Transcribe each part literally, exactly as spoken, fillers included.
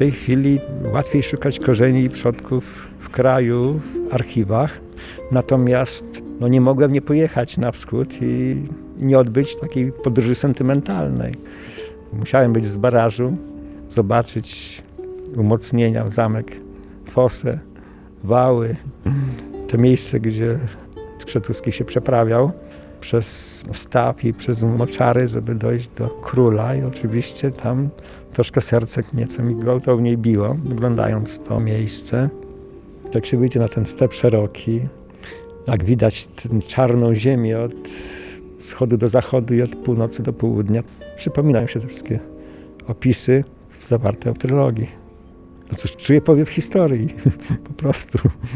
tej chwili łatwiej szukać korzeni i przodków w kraju, w archiwach. Natomiast no, nie mogłem nie pojechać na wschód i nie odbyć takiej podróży sentymentalnej. Musiałem być z barażu, zobaczyć umocnienia, zamek, fosę, wały. To miejsce, gdzie Skrzetuski się przeprawiał przez staw i przez moczary, żeby dojść do króla. I oczywiście tam troszkę serce nieco mi gwałtowniej biło, oglądając to miejsce. Jak się wyjdzie na ten step szeroki, jak widać tę czarną ziemię od wschodu do zachodu i od północy do południa, przypominają się te wszystkie opisy zawarte w trylogii. No cóż, czuję powiew historii, po prostu.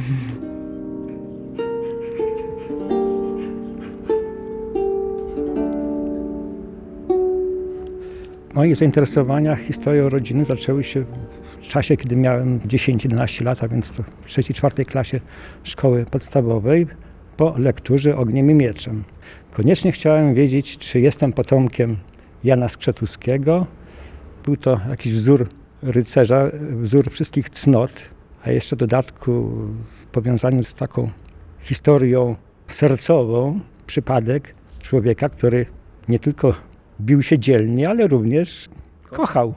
Moje zainteresowania historią rodziny zaczęły się w czasie, kiedy miałem dziesięć jedenaście lat, a więc to w trzeciej, czwartej klasie szkoły podstawowej, po lekturze Ogniem i Mieczem. Koniecznie chciałem wiedzieć, czy jestem potomkiem Jana Skrzetuskiego. Był to jakiś wzór rycerza, wzór wszystkich cnot, a jeszcze w dodatku w powiązaniu z taką historią sercową, przypadek człowieka, który nie tylko bił się dzielnie, ale również kochał.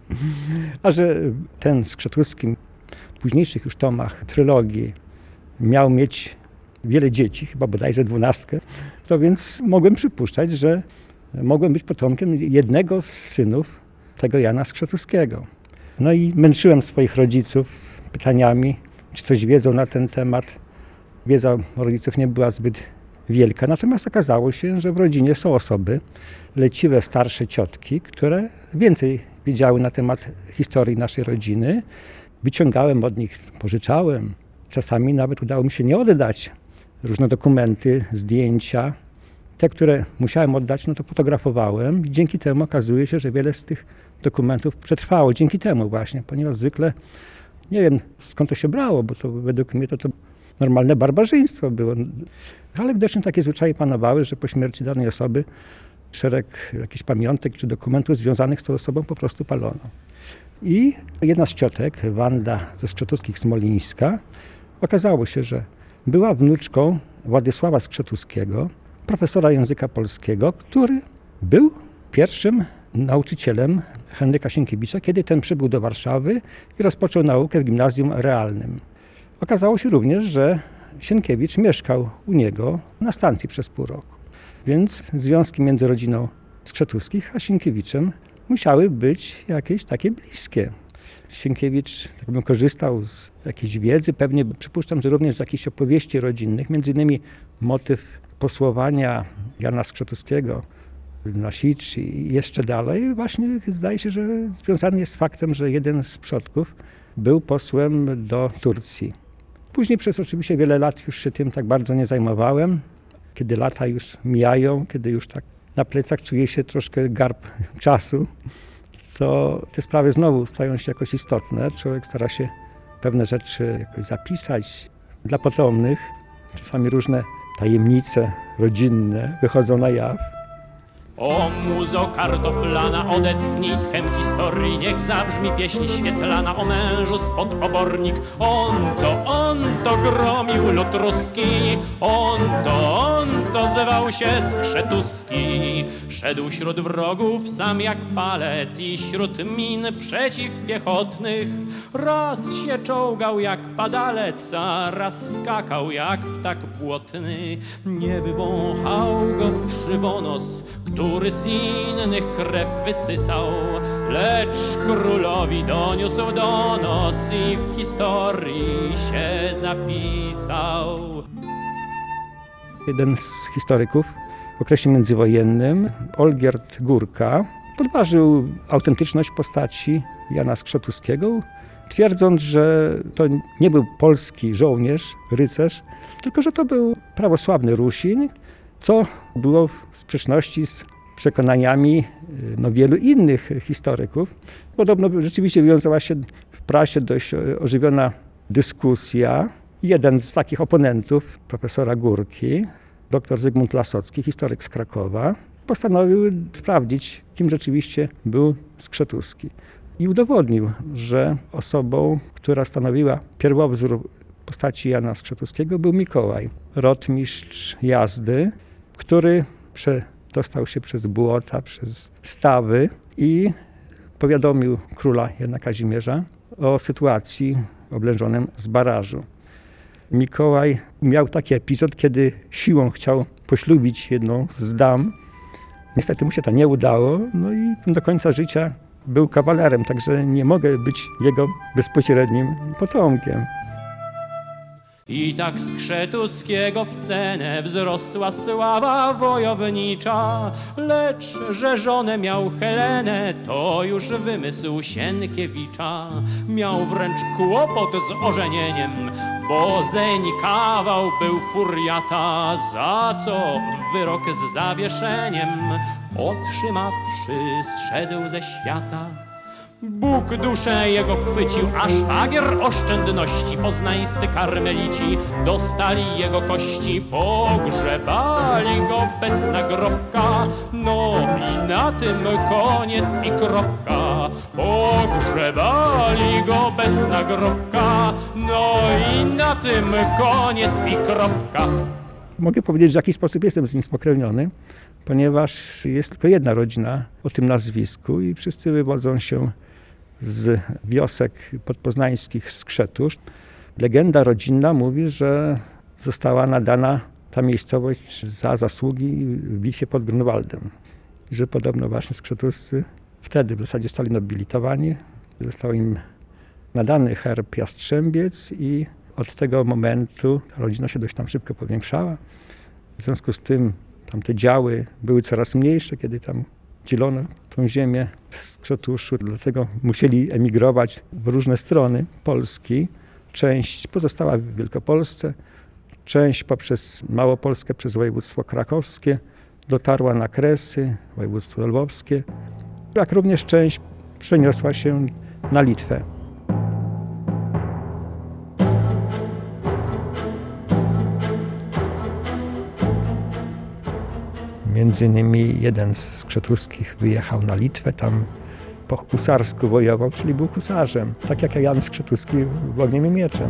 A że ten Skrzetuski w późniejszych już tomach trylogii miał mieć wiele dzieci, chyba bodajże dwunastkę, to więc mogłem przypuszczać, że mogłem być potomkiem jednego z synów tego Jana Skrzetuskiego. No i męczyłem swoich rodziców pytaniami, czy coś wiedzą na ten temat. Wiedza rodziców nie była zbyt wielka, natomiast okazało się, że w rodzinie są osoby, leciwe starsze ciotki, które więcej wiedziały na temat historii naszej rodziny. Wyciągałem od nich, pożyczałem. Czasami nawet udało mi się nie oddać. Różne dokumenty, zdjęcia. Te, które musiałem oddać, no to fotografowałem. I dzięki temu okazuje się, że wiele z tych dokumentów przetrwało. Dzięki temu właśnie, ponieważ zwykle, nie wiem skąd to się brało, bo to według mnie to, to normalne barbarzyństwo było. Ale widocznie takie zwyczaje panowały, że po śmierci danej osoby szereg jakichś pamiątek czy dokumentów związanych z tą osobą po prostu palono. I jedna z ciotek, Wanda ze Skrzetuskich Smolińska, okazało się, że była wnuczką Władysława Skrzetuskiego, profesora języka polskiego, który był pierwszym nauczycielem Henryka Sienkiewicza, kiedy ten przybył do Warszawy i rozpoczął naukę w gimnazjum realnym. Okazało się również, że Sienkiewicz mieszkał u niego na stacji przez pół roku. Więc związki między rodziną Skrzetuskich a Sienkiewiczem musiały być jakieś takie bliskie. Sienkiewicz tak bym korzystał z jakiejś wiedzy, pewnie przypuszczam, że również z jakichś opowieści rodzinnych, między innymi motyw posłowania Jana Skrzetuskiego na Sicz i jeszcze dalej. Właśnie zdaje się, że związany jest z faktem, że jeden z przodków był posłem do Turcji. Później przez oczywiście wiele lat już się tym tak bardzo nie zajmowałem. Kiedy lata już mijają, kiedy już tak na plecach czuje się troszkę garb czasu, to te sprawy znowu stają się jakoś istotne. Człowiek stara się pewne rzeczy jakoś zapisać dla potomnych. Czasami różne tajemnice rodzinne wychodzą na jaw. O muzo kartoflana, odetchnij tchem historii, niech zabrzmi pieśń świetlana o mężu spod obornik. On to, on to gromił lud ruski, on to, on to zwał się Skrzetuski. Szedł śród wrogów sam jak palec i śród min przeciwpiechotnych. Raz się czołgał jak padalec, a raz skakał jak ptak błotny. Nie wywąchał go krzywonos, który z innych krew wysysał, lecz królowi doniósł donos i w historii się zapisał. Jeden z historyków w okresie międzywojennym, Olgierd Górka, podważył autentyczność postaci Jana Skrzetuskiego, twierdząc, że to nie był polski żołnierz, rycerz, tylko że to był prawosławny Rusin, co było w sprzeczności z przekonaniami no, wielu innych historyków. Podobno rzeczywiście wiązała się w prasie dość ożywiona dyskusja. Jeden z takich oponentów profesora Górki, dr Zygmunt Lasocki, historyk z Krakowa, postanowił sprawdzić, kim rzeczywiście był Skrzetuski. i udowodnił, że osobą, która stanowiła pierwowzór postaci Jana Skrzetuskiego, był Mikołaj, rotmistrz jazdy, który przedostał się przez błota, przez stawy i powiadomił króla Jana Kazimierza o sytuacji oblężonym z barażu. Mikołaj miał taki epizod, kiedy siłą chciał poślubić jedną z dam. Niestety mu się to nie udało, no i do końca życia był kawalerem, także nie mogę być jego bezpośrednim potomkiem. I tak Skrzetuskiego w cenę wzrosła sława wojownicza, lecz że żonę miał Helenę, to już wymysł Sienkiewicza. Miał wręcz kłopot z ożenieniem, bo zeń kawał był furiata, za co wyrok z zawieszeniem otrzymawszy zszedł ze świata. Bóg duszę jego chwycił, a szwagier oszczędności poznańscy karmelici dostali jego kości, pogrzebali go bez nagrobka, no i na tym koniec i kropka. Pogrzebali go bez nagrobka, no i na tym koniec i kropka. Mogę powiedzieć, że w jakiś sposób jestem z nim spokrewniony, ponieważ jest tylko jedna rodzina o tym nazwisku i wszyscy wywodzą się z wiosek podpoznańskich Skrzetusz. Legenda rodzinna mówi, że została nadana ta miejscowość za zasługi w bitwie pod Grunwaldem. I że podobno właśnie skrzetuscy wtedy w zasadzie zostali nobilitowani. Został im nadany herb Jastrzębiec i od tego momentu ta rodzina się dość tam szybko powiększała. W związku z tym tamte działy były coraz mniejsze, kiedy tam dzielono tą ziemię z Skrzetuszu, dlatego musieli emigrować w różne strony Polski. Część pozostała w Wielkopolsce, część poprzez Małopolskę, przez województwo krakowskie dotarła na Kresy, województwo lwowskie, jak również część przeniosła się na Litwę. Między innymi jeden z Skrzetuskich wyjechał na Litwę, tam po husarsku wojował, czyli był husarzem, tak jak Jan Skrzetuski w ogniem i mieczem.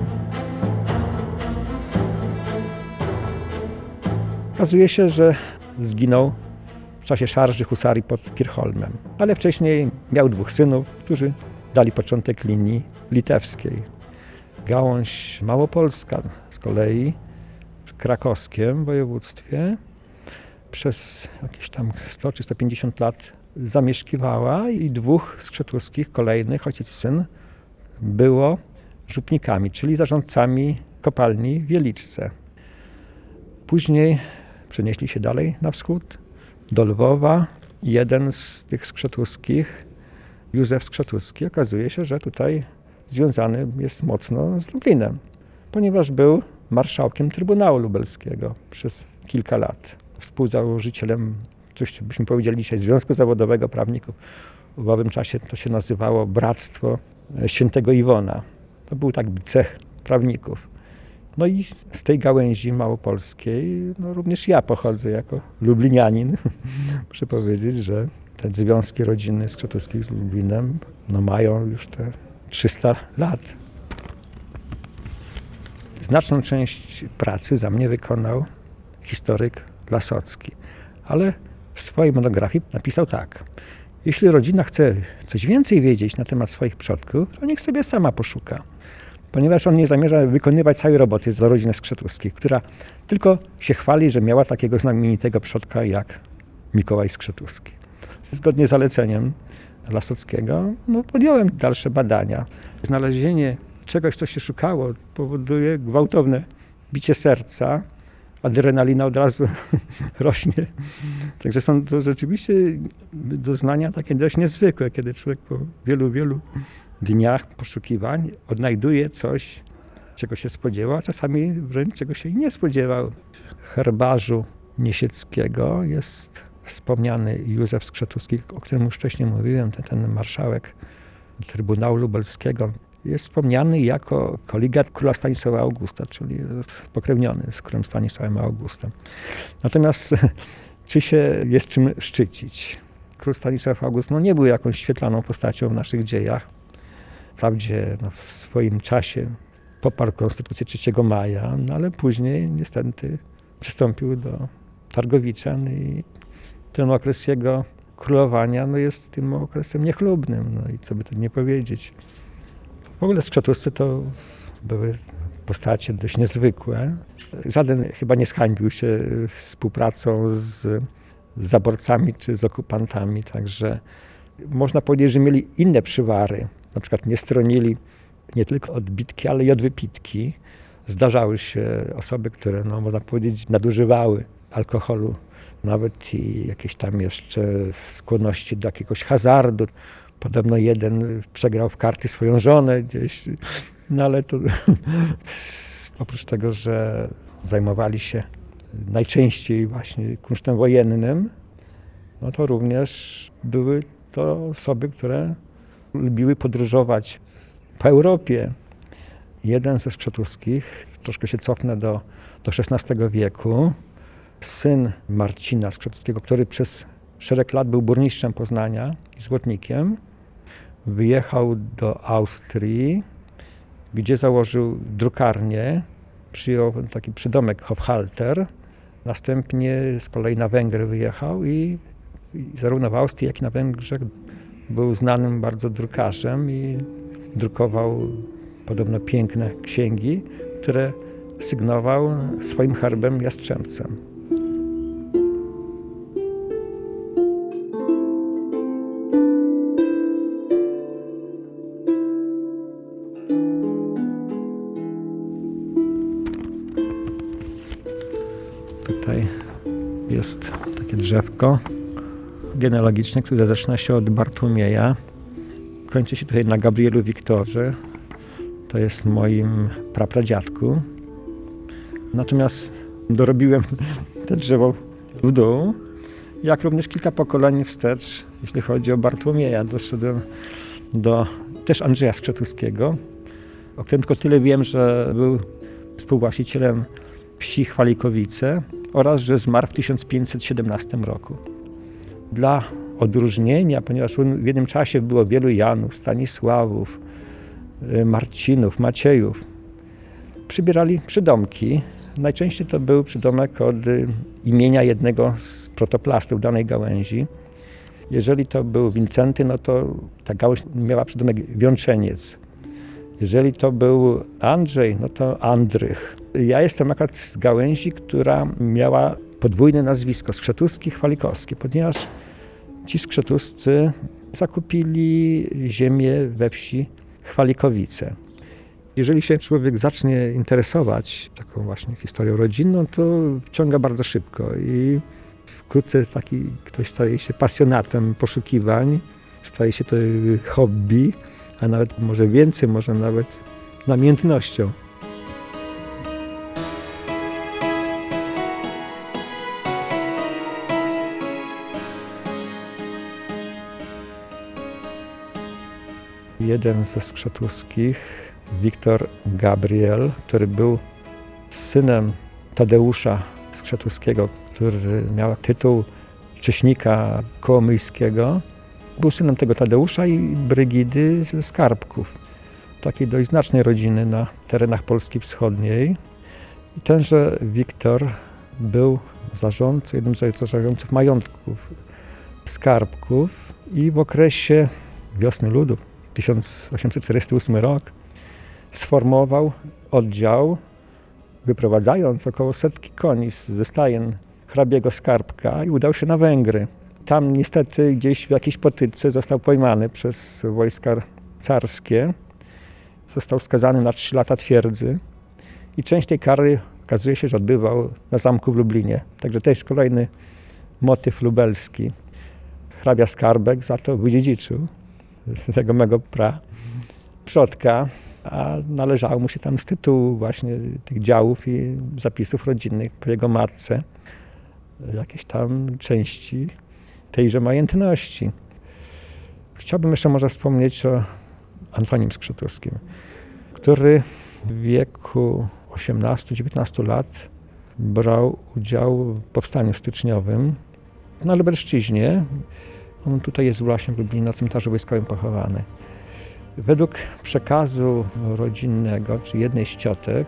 Okazuje się, że zginął w czasie szarży husarii pod Kirchholmem, ale wcześniej miał dwóch synów, którzy dali początek linii litewskiej. Gałąź małopolska z kolei w krakowskim województwie przez jakieś tam sto czy sto pięćdziesiąt lat zamieszkiwała i dwóch Skrzetuskich, kolejnych, ojciec i syn, było żupnikami, czyli zarządcami kopalni w Wieliczce. Później przenieśli się dalej na wschód, do Lwowa. Jeden z tych Skrzetuskich, Józef Skrzetuski, okazuje się, że tutaj związany jest mocno z Lublinem, ponieważ był marszałkiem Trybunału Lubelskiego przez kilka lat. Współzałożycielem, coś byśmy powiedzieli dzisiaj, Związku Zawodowego Prawników. W owym czasie to się nazywało Bractwo Świętego Iwona. To był tak cech prawników. No i z tej gałęzi małopolskiej no również ja pochodzę jako lublinianin. Muszę powiedzieć, że te związki rodziny Skrzetuskich z Lublinem no mają już te trzysta lat. Znaczną część pracy za mnie wykonał historyk Lasocki, ale w swojej monografii napisał tak: jeśli rodzina chce coś więcej wiedzieć na temat swoich przodków, to niech sobie sama poszuka, ponieważ on nie zamierza wykonywać całej roboty za rodzinę Skrzetuskich, która tylko się chwali, że miała takiego znamienitego przodka jak Mikołaj Skrzetuski. Zgodnie z zaleceniem Lasockiego no, podjąłem dalsze badania. Znalezienie czegoś, co się szukało, powoduje gwałtowne bicie serca. Adrenalina od razu rośnie. Także są to rzeczywiście doznania takie dość niezwykłe, kiedy człowiek po wielu, wielu dniach poszukiwań odnajduje coś, czego się spodziewał, a czasami wręcz czego się nie spodziewał. W herbarzu Niesieckiego jest wspomniany Józef Skrzetuski, o którym już wcześniej mówiłem, ten, ten marszałek Trybunału Lubelskiego. Jest wspomniany jako koligat króla Stanisława Augusta, czyli spokrewniony z królem Stanisławem Augustem. Natomiast czy się jest czym szczycić? król Stanisław August no, nie był jakąś świetlaną postacią w naszych dziejach. Wprawdzie no, w swoim czasie poparł konstytucję trzeciego maja, no, ale później niestety przystąpił do Targowiczan i ten okres jego królowania no, jest tym okresem niechlubnym. No i co by tu nie powiedzieć. W ogóle Skrzatuscy to były postacie dość niezwykłe. Żaden chyba nie zhańbił się współpracą z zaborcami czy z okupantami, także można powiedzieć, że mieli inne przywary. Na przykład nie stronili nie tylko od bitki, ale i od wypitki. Zdarzały się osoby, które, no, można powiedzieć, nadużywały alkoholu, nawet i jakieś tam jeszcze skłonności do jakiegoś hazardu. Podobno jeden przegrał w karty swoją żonę gdzieś, no ale to oprócz tego, że zajmowali się najczęściej właśnie kunsztem wojennym, no to również były to osoby, które lubiły podróżować po Europie. Jeden ze Skrzetuskich, troszkę się cofnę do, do szesnastego wieku, syn Marcina Skrzetuskiego, który przez szereg lat był burmistrzem Poznania i złotnikiem, wyjechał do Austrii, gdzie założył drukarnię, przyjął taki przydomek Hofhalter. Następnie z kolei na Węgry wyjechał i, i zarówno w Austrii, jak i na Węgrzech był znanym bardzo drukarzem i drukował podobno piękne księgi, które sygnował swoim herbem jastrzębcem. Tutaj jest takie drzewko genealogiczne, które zaczyna się od Bartłomieja. Kończy się tutaj na Gabrielu Wiktorze. To jest moim prapradziadku. Natomiast dorobiłem to drzewo w dół, jak również kilka pokoleń wstecz, jeśli chodzi o Bartłomieja. Doszedłem do też Andrzeja Skrzetuskiego, o którym tylko tyle wiem, że był współwłaścicielem wsi Chwalikowice oraz że zmarł w tysiąc pięćset siedemnastym roku. Dla odróżnienia, ponieważ w jednym czasie było wielu Janów, Stanisławów, Marcinów, Maciejów, przybierali przydomki. Najczęściej to był przydomek od imienia jednego z protoplastów danej gałęzi. Jeżeli to był Wincenty, no to ta gałąź miała przydomek Wiączeniec. Jeżeli to był Andrzej, no to Andrych. Ja jestem akurat z gałęzi, która miała podwójne nazwisko, Skrzetuski, Chwalikowski, ponieważ ci Skrzetuscy zakupili ziemię we wsi Chwalikowice. Jeżeli się człowiek zacznie interesować taką właśnie historią rodzinną, to wciąga bardzo szybko i wkrótce taki ktoś staje się pasjonatem poszukiwań, staje się to hobby, a nawet może więcej, może nawet namiętnością. Jeden ze Skrzetuskich, Wiktor Gabriel, który był synem Tadeusza Skrzetuskiego, który miał tytuł Cześnika Kołomyjskiego, był synem tego Tadeusza i Brygidy ze Skarbków, takiej dość znacznej rodziny na terenach Polski Wschodniej. I tenże Wiktor był zarządcą, jednym z zarządców majątków Skarbków i w okresie Wiosny Ludów, tysiąc osiemset czterdziesty ósmy rok, sformował oddział, wyprowadzając około setki koni ze stajen hrabiego Skarbka i udał się na Węgry. Tam niestety gdzieś w jakiejś potyczce został pojmany przez wojska carskie. Został skazany na trzy lata twierdzy i część tej kary okazuje się, że odbywał na zamku w Lublinie. Także to jest kolejny motyw lubelski. Hrabia Skarbek za to wydziedziczył tego mego pra przodka, a należało mu się tam z tytułu właśnie tych działów i zapisów rodzinnych po jego matce jakieś tam części tejże majętności. Chciałbym jeszcze może wspomnieć o Antonim Skrzetuskim, który w wieku osiemnastu dziewiętnastu lat brał udział w powstaniu styczniowym na Lubelszczyźnie. On tutaj jest właśnie w Lublinie na cmentarzu wojskowym pochowany. Według przekazu rodzinnego, czy jednej z ciotek,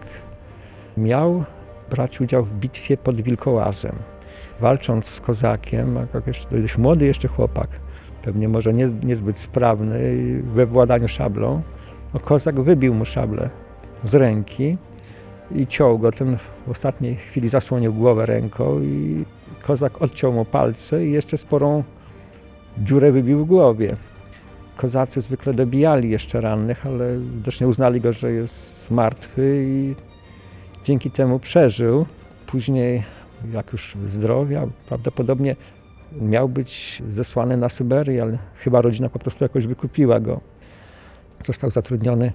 miał brać udział w bitwie pod Wilkołazem. Walcząc z kozakiem, jak jeszcze dość młody jeszcze chłopak, pewnie może nie, niezbyt sprawny we władaniu szablą, no kozak wybił mu szablę z ręki i ciął go. Ten w ostatniej chwili zasłonił głowę ręką i kozak odciął mu palce i jeszcze sporą dziurę wybił w głowie. Kozacy zwykle dobijali jeszcze rannych, ale widocznie uznali go, że jest martwy i dzięki temu przeżył. Później, jak już zdrowiał, prawdopodobnie miał być zesłany na Syberię, ale chyba rodzina po prostu jakoś wykupiła go. Został zatrudniony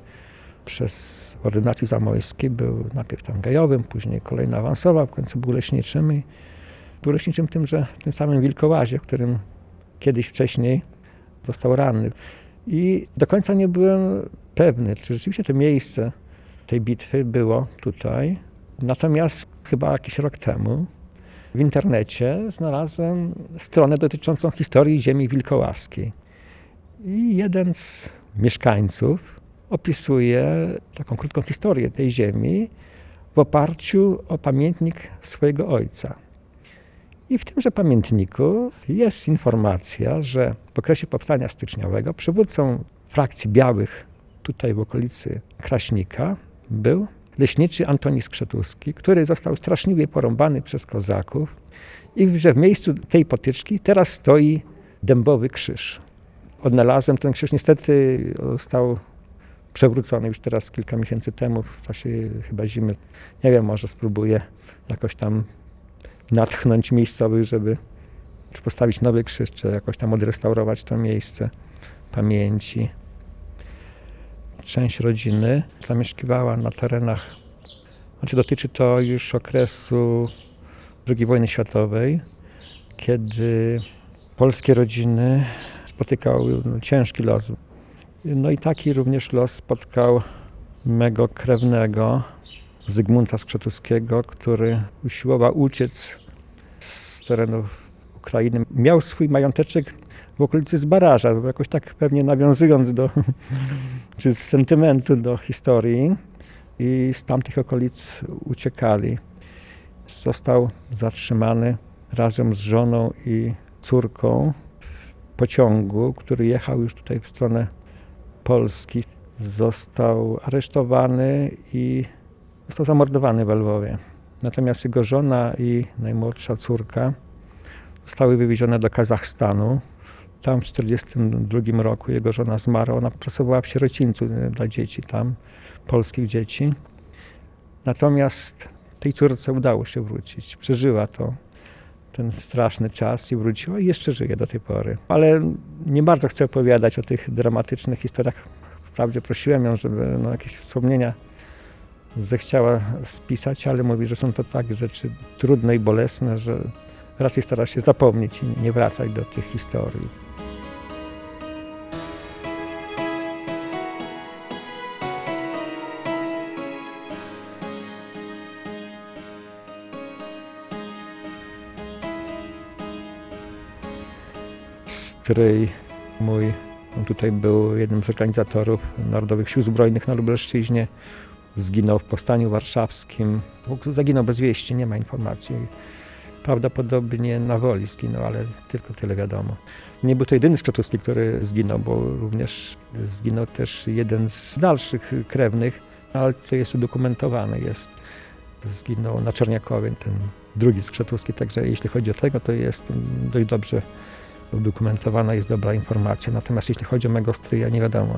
przez ordynacji zamojskiej, był najpierw tam gajowym, później kolejno awansował, w końcu był leśniczym i był leśniczym tym, że w tym samym Wilkołazie, w którym kiedyś wcześniej został ranny. I do końca nie byłem pewny, czy rzeczywiście to miejsce tej bitwy było tutaj. Natomiast chyba jakiś rok temu w internecie znalazłem stronę dotyczącą historii ziemi wilkołaskiej. I jeden z mieszkańców opisuje taką krótką historię tej ziemi w oparciu o pamiętnik swojego ojca. I w tymże pamiętniku jest informacja, że w okresie powstania styczniowego przywódcą frakcji białych tutaj w okolicy Kraśnika był leśniczy Antoni Skrzetuski, który został straszliwie porąbany przez kozaków i że w miejscu tej potyczki teraz stoi dębowy krzyż. Odnalazłem ten krzyż, niestety został przewrócony już teraz kilka miesięcy temu, w czasie chyba zimy. Nie wiem, może spróbuję jakoś tam natchnąć miejscowych, żeby czy postawić nowy krzyż, czy jakoś tam odrestaurować to miejsce pamięci. Część rodziny zamieszkiwała na terenach, znaczy dotyczy to już okresu drugiej wojny światowej, kiedy polskie rodziny spotykały no, ciężki los. No i taki również los spotkał mego krewnego Zygmunta Skrzetuskiego, który usiłował uciec z terenów Ukrainy. Miał swój mająteczek w okolicy Zbaraża, jakoś tak pewnie nawiązując do, czy z sentymentu do historii, i z tamtych okolic uciekali. Został zatrzymany razem z żoną i córką w pociągu, który jechał już tutaj w stronę Polski. Został aresztowany i został zamordowany w Lwowie. Natomiast jego żona i najmłodsza córka zostały wywiezione do Kazachstanu. Tam w tysiąc dziewięćset czterdziestym drugim roku jego żona zmarła. Ona pracowała w sierocińcu dla dzieci tam, polskich dzieci. Natomiast tej córce udało się wrócić. Przeżyła to, ten straszny czas i wróciła i jeszcze żyje do tej pory. Ale nie bardzo chcę opowiadać o tych dramatycznych historiach. Wprawdzie prosiłem ją, żeby no, jakieś wspomnienia zechciała spisać, ale mówi, że są to tak rzeczy trudne i bolesne, że raczej stara się zapomnieć i nie wracać do tych historii. Stryj mój, on tutaj był jednym z organizatorów Narodowych Sił Zbrojnych na Lubelszczyźnie. Zginął w Powstaniu Warszawskim. Zaginął bez wieści, nie ma informacji. Prawdopodobnie na woli zginął, ale tylko tyle wiadomo. Nie był to jedyny Skrzetuski, który zginął, bo również zginął też jeden z dalszych krewnych, ale to jest udokumentowane. Jest. Zginął na Czerniakowie, ten drugi Skrzetuski, także jeśli chodzi o tego, to jest dość dobrze udokumentowana, jest dobra informacja. Natomiast jeśli chodzi o mego stryja, nie wiadomo.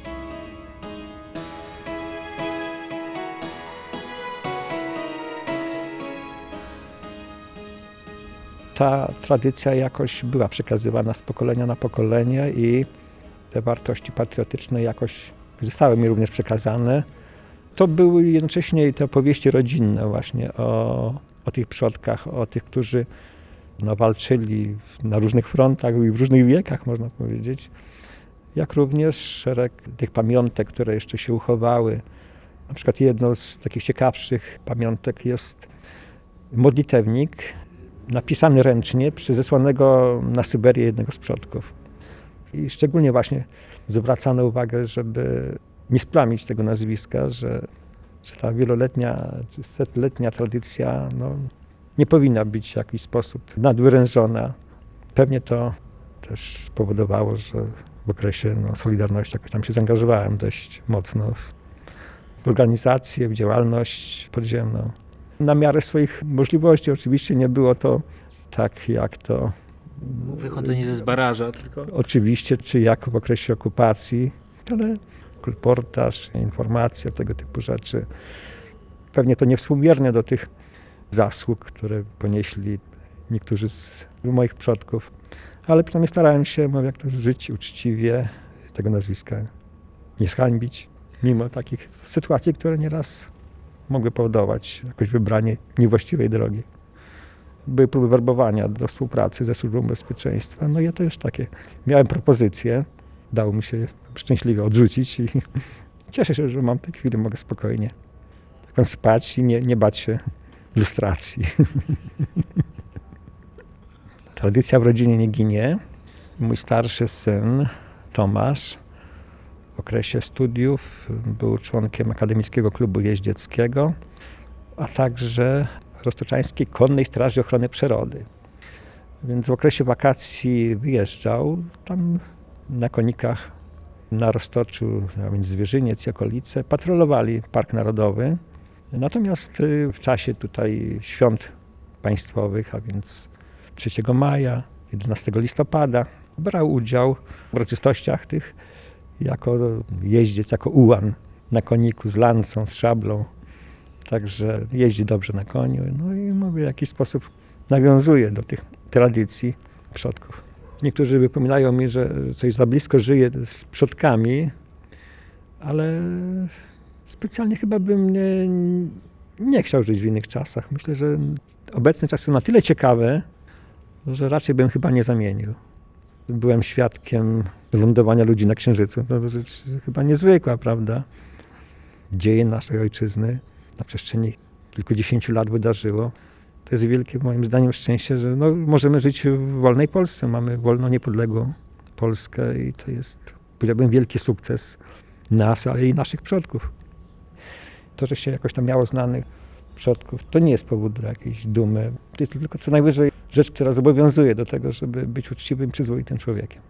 Ta tradycja jakoś była przekazywana z pokolenia na pokolenie i te wartości patriotyczne jakoś zostały mi również przekazane. To były jednocześnie te opowieści rodzinne właśnie o, o tych przodkach, o tych, którzy no, walczyli na różnych frontach i w różnych wiekach, można powiedzieć. Jak również szereg tych pamiątek, które jeszcze się uchowały. Na przykład jedną z takich ciekawszych pamiątek jest modlitewnik napisany ręcznie przez zesłanego na Syberię jednego z przodków. I szczególnie właśnie zwracano uwagę, żeby nie splamić tego nazwiska, że, że ta wieloletnia, setletnia tradycja no, nie powinna być w jakiś sposób nadwyrężona. Pewnie to też spowodowało, że w okresie no, Solidarności jakoś tam się zaangażowałem dość mocno w, w organizację, w działalność podziemną. Na miarę swoich możliwości oczywiście nie było to tak jak to Wychodzenie ze zbaraża tylko. Oczywiście, czy jak w okresie okupacji, ale kolportaż, informacja, tego typu rzeczy. Pewnie to niewspółmiernie do tych zasług, które ponieśli niektórzy z moich przodków. Ale przynajmniej starałem się, mówię, jak to żyć uczciwie, tego nazwiska nie zhańbić, mimo takich sytuacji, które nieraz mogły powodować jakoś wybranie niewłaściwej drogi. Były próby werbowania do współpracy ze Służbą Bezpieczeństwa. No ja też takie miałem propozycje. Dało mi się szczęśliwie odrzucić i cieszę się, że mam w tej chwili, mogę spokojnie tak spać i nie, nie bać się lustracji. Tradycja w rodzinie nie ginie. Mój starszy syn Tomasz w okresie studiów był członkiem Akademickiego Klubu Jeździeckiego, a także Roztoczańskiej Konnej Straży Ochrony Przyrody. Więc w okresie wakacji wyjeżdżał tam na konikach na Roztoczu, a więc Zwierzyniec i okolice, patrolowali Park Narodowy. Natomiast w czasie tutaj świąt państwowych, a więc trzeciego maja, jedenastego listopada, brał udział w uroczystościach tych jako jeździec, jako ułan na koniku z lancą, z szablą. Także jeździ dobrze na koniu, no i mówię, w jakiś sposób nawiązuje do tych tradycji przodków. Niektórzy wypominają mi, że coś za blisko żyje z przodkami, ale specjalnie chyba bym nie, nie chciał żyć w innych czasach. Myślę, że obecne czasy są na tyle ciekawe, że raczej bym chyba nie zamienił. Byłem świadkiem lądowania ludzi na Księżycu. To rzecz chyba niezwykła, prawda? Dzieje naszej ojczyzny na przestrzeni kilkudziesięciu lat wydarzyło. To jest wielkie moim zdaniem szczęście, że no, możemy żyć w wolnej Polsce. Mamy wolną, niepodległą Polskę i to jest, powiedziałbym, wielki sukces nas, ale i naszych przodków. To, że się jakoś tam miało znanych przodków, to nie jest powód do jakiejś dumy. To jest tylko co najwyżej rzecz, która zobowiązuje do tego, żeby być uczciwym, przyzwoitym człowiekiem.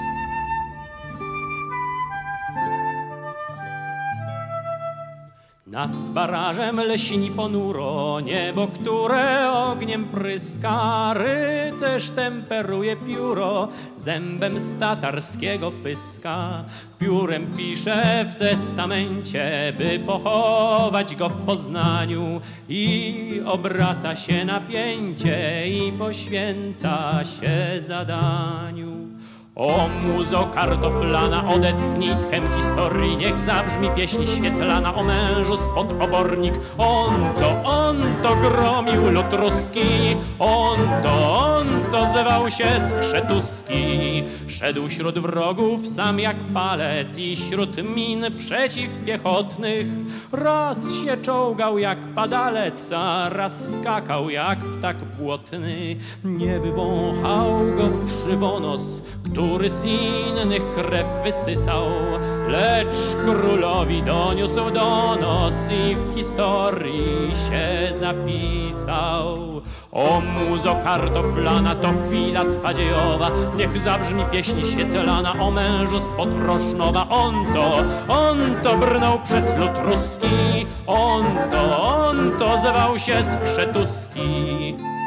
Nad zbarażem lśni ponuro niebo, które ogniem pryska. Rycerz temperuje pióro zębem z tatarskiego pyska. Piórem pisze w testamencie, by pochować go w Poznaniu, i obraca się napięcie i poświęca się zadaniu. O muzo kartoflana, odetchnij tchem historii, niech zabrzmi pieśń świetlana o mężu spod obornik. On to, on to gromił lud ruski, on to, on to zwał się Skrzetuski. Szedł wśród wrogów sam jak palec i śród min przeciwpiechotnych. Raz się czołgał jak padalec, a raz skakał jak ptak błotny. Nie wywąchał go krzywonos, który z innych krew wysysał, lecz królowi doniósł donos i w historii się zapisał. O muzo kartoflana, to chwila twa dziejowa, niech zabrzmi pieśń świetlana o mężu spod Rosznowa. On to, on to brnął przez lud ruski, on to, on to zwał się Skrzetuski.